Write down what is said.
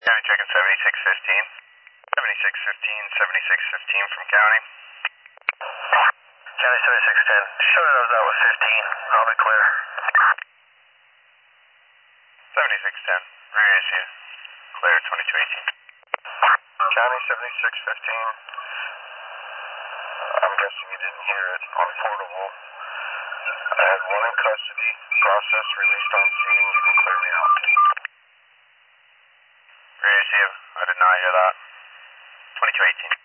County checking 7615. 7615, 7615 from county. County 7610. Show those out with 15. I'll be clear. 7610. Rear issue. Clear 2218. County 7615. I'm guessing you didn't hear it. On portable. I had one in custody. Process released on scene. You can clear me out. Rear issue. I did not hear that. 2218.